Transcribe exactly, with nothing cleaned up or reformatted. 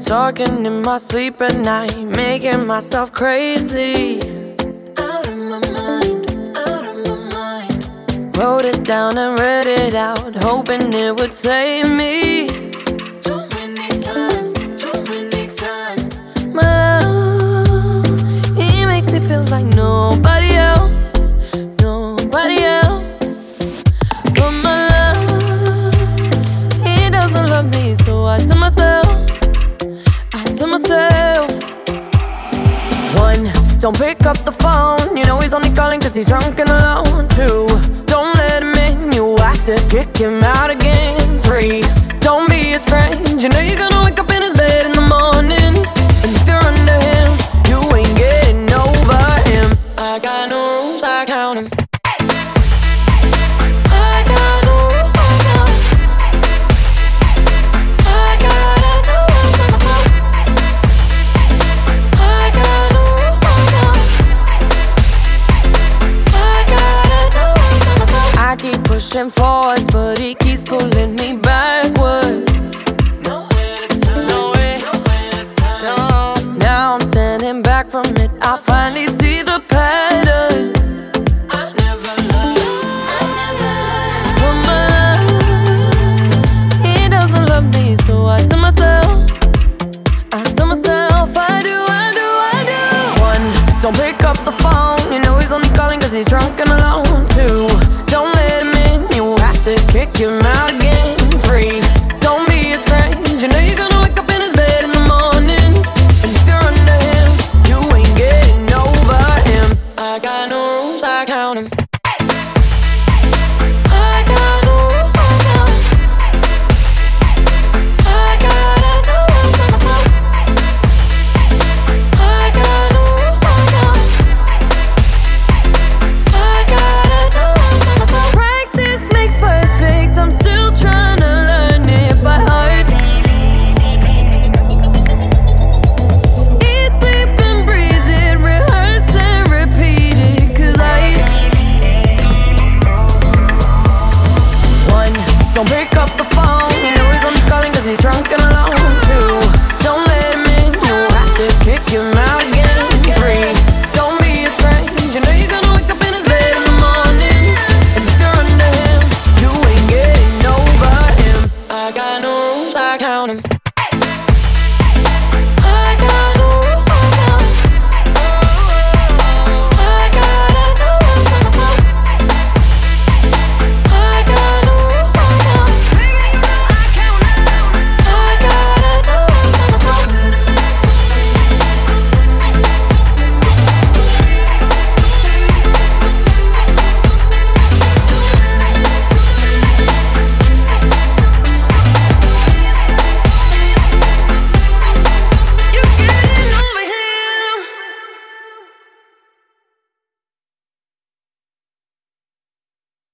Talking in my sleep at night, making myself crazy. Out of my mind, out of my mind. Wrote it down and read it out, hoping it would save me. Too many times, too many times. My love, he makes me feel like nobody else, nobody else. But my love, he doesn't love me, so I tell myself, to myself. One, don't pick up the phone, you know he's only calling cause he's drunk and alone. Two, don't let him in, you have to kick him out again. Three, don't be his friend, you know you're gonna wake up in his bed in the morning. And if you're under him, you ain't getting over him. I got no rules, I count him. Pushing forwards, but he keeps pulling me backwards. Nowhere to turn, nowhere, nowhere to turn. No. Now I'm standing back from it, I finally see the pattern. I never loved, I never loved. But my love, he doesn't love me, so I tell myself, I tell myself, I do, I do, I do. One, don't pick up the phone, you know he's only calling cause he's drunk and alone. Two, don't let him in, you have to kick him out again. Three, don't be his friend, you know you're gonna wake up in his bed in the morning. And if you're under him, you ain't getting over him. I got no rules, I count him. I got no rules, I count him. I gotta do it for myself. I got no rules, I count him. I gotta do it for myself. Practice makes perfect, I'm still trying to learn it by heart. Eat, sleep and breathe it, rehearse and repeat it. Cause I One, don't pick up the